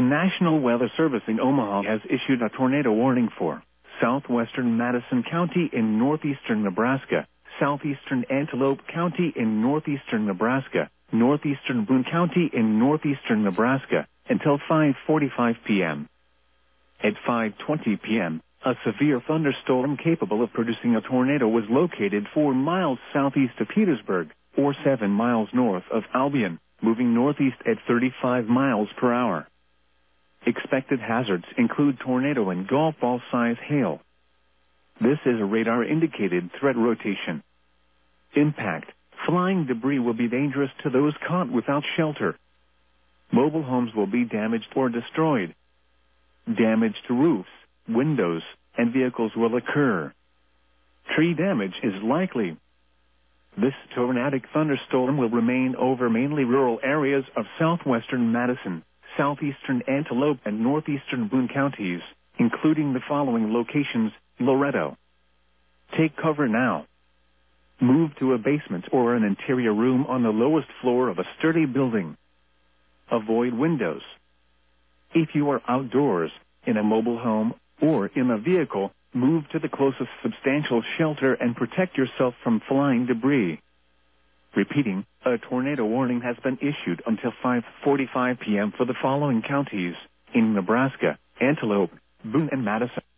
The National Weather Service in Omaha has issued a tornado warning for southwestern Madison County in northeastern Nebraska, southeastern Antelope County in northeastern Nebraska, northeastern Boone County in northeastern Nebraska, until 5:45 p.m. At 5:20 p.m., a severe thunderstorm capable of producing a tornado was located 4 miles southeast of Petersburg, or 7 miles north of Albion, moving northeast at 35 miles per hour. Expected hazards include tornado and golf ball-size hail. This is a radar-indicated threat rotation. Impact: flying debris will be dangerous to those caught without shelter. Mobile homes will be damaged or destroyed. Damage to roofs, windows, and vehicles will occur. Tree damage is likely. This tornadic thunderstorm will remain over mainly rural areas of southwestern Madison, southeastern Antelope, and northeastern Boone counties, including the following locations: Loretto. Take cover now. Move to a basement or an interior room on the lowest floor of a sturdy building. Avoid windows. If you are outdoors, in a mobile home, or in a vehicle, move to the closest substantial shelter and protect yourself from flying debris. Repeating, a tornado warning has been issued until 5:45 p.m. for the following counties in Nebraska: Antelope, Boone, and Madison.